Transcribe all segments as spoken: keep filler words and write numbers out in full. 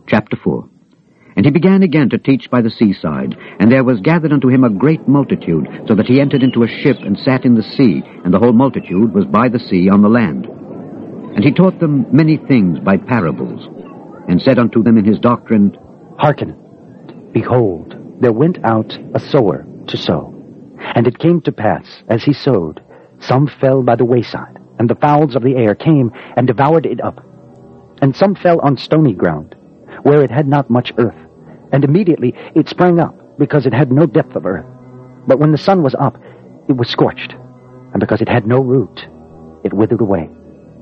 Chapter four. And he began again to teach by the seaside, and there was gathered unto him a great multitude, so that he entered into a ship and sat in the sea, and the whole multitude was by the sea on the land. And he taught them many things by parables, and said unto them in his doctrine, Hearken, behold, there went out a sower to sow. And it came to pass, as he sowed, some fell by the wayside, and the fowls of the air came and devoured it up. And some fell on stony ground, where it had not much earth, and immediately it sprang up, because it had no depth of earth. But when the sun was up, it was scorched, and because it had no root, it withered away.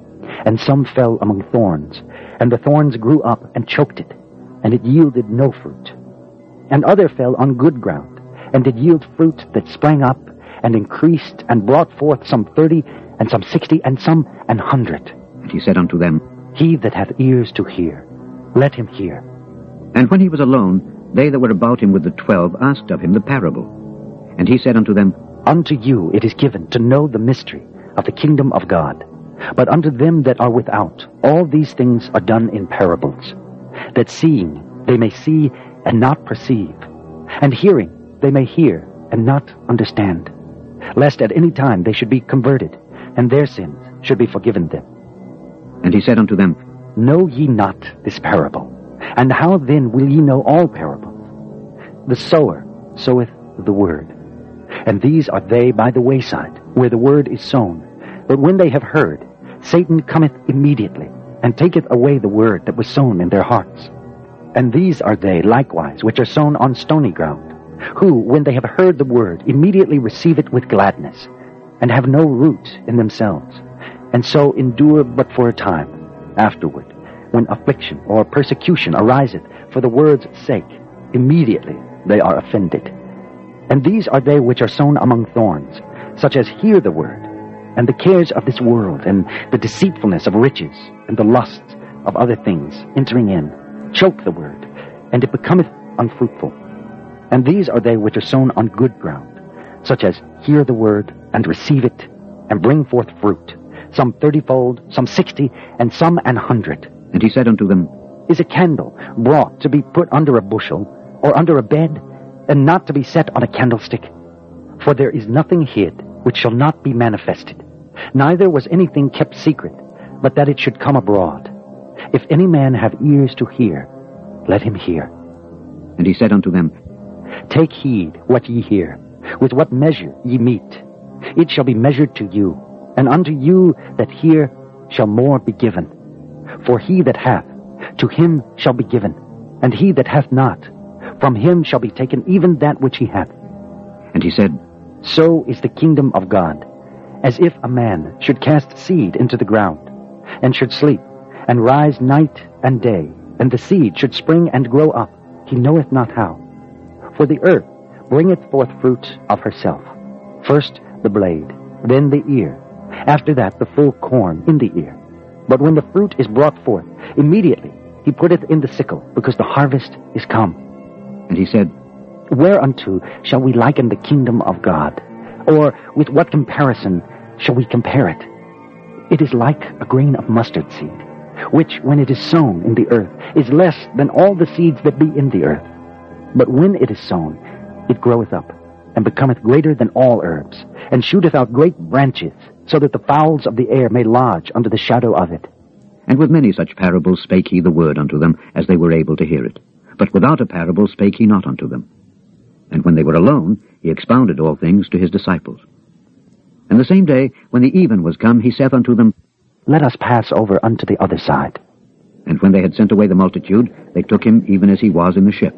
And some fell among thorns, and the thorns grew up and choked it, and it yielded no fruit. And other fell on good ground, and did yield fruit that sprang up, and increased, and brought forth some thirty, and some sixty, and some an hundred. And he said unto them, He that hath ears to hear, let him hear. And when he was alone, they that were about him with the twelve asked of him the parable. And he said unto them, Unto you it is given to know the mystery of the kingdom of God. But unto them that are without, all these things are done in parables, that seeing they may see and not perceive, and hearing they may hear and not understand, lest at any time they should be converted, and their sins should be forgiven them. And he said unto them, Know ye not this parable? And how then will ye know all parables? The sower soweth the word. And these are they by the wayside, where the word is sown. But when they have heard, Satan cometh immediately, and taketh away the word that was sown in their hearts. And these are they likewise which are sown on stony ground, who, when they have heard the word, immediately receive it with gladness, and have no root in themselves, and so endure but for a time. Afterward, when affliction or persecution ariseth for the word's sake, immediately they are offended. And these are they which are sown among thorns, such as hear the word, and the cares of this world, and the deceitfulness of riches, and the lusts of other things entering in, choke the word, and it becometh unfruitful. And these are they which are sown on good ground, such as hear the word, and receive it, and bring forth fruit, some thirtyfold, some sixty, and some an hundred. And he said unto them, Is a candle brought to be put under a bushel, or under a bed, and not to be set on a candlestick? For there is nothing hid which shall not be manifested, neither was anything kept secret, but that it should come abroad. If any man have ears to hear, let him hear. And he said unto them, Take heed what ye hear, with what measure ye meet. It shall be measured to you, and unto you that hear shall more be given. For he that hath, to him shall be given, and he that hath not, from him shall be taken even that which he hath. And he said, So is the kingdom of God, as if a man should cast seed into the ground, and should sleep, and rise night and day, and the seed should spring and grow up, he knoweth not how. For the earth bringeth forth fruit of herself, first the blade, then the ear, after that the full corn in the ear. But when the fruit is brought forth, immediately he putteth in the sickle, because the harvest is come. And he said, Whereunto shall we liken the kingdom of God? Or with what comparison shall we compare it? It is like a grain of mustard seed, which, when it is sown in the earth, is less than all the seeds that be in the earth. But when it is sown, it groweth up, and becometh greater than all herbs, and shooteth out great branches, so that the fowls of the air may lodge under the shadow of it. And with many such parables spake he the word unto them, as they were able to hear it. But without a parable spake he not unto them. And when they were alone, he expounded all things to his disciples. And the same day, when the even was come, he saith unto them, Let us pass over unto the other side. And when they had sent away the multitude, they took him even as he was in the ship.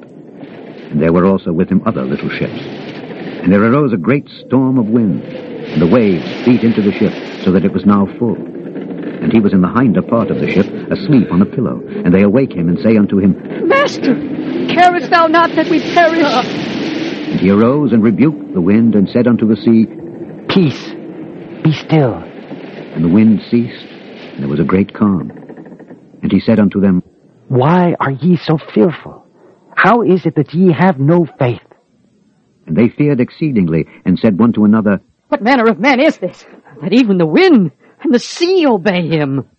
And there were also with him other little ships. And there arose a great storm of wind, and the waves beat into the ship, so that it was now full. And he was in the hinder part of the ship, asleep on a pillow. And they awake him, and say unto him, Master, carest thou not that we perish? And he arose and rebuked the wind, and said unto the sea, Peace, be still. And the wind ceased, and there was a great calm. And he said unto them, Why are ye so fearful? How is it that ye have no faith? And they feared exceedingly, and said one to another, What manner of man is this, that even the wind and the sea obey him?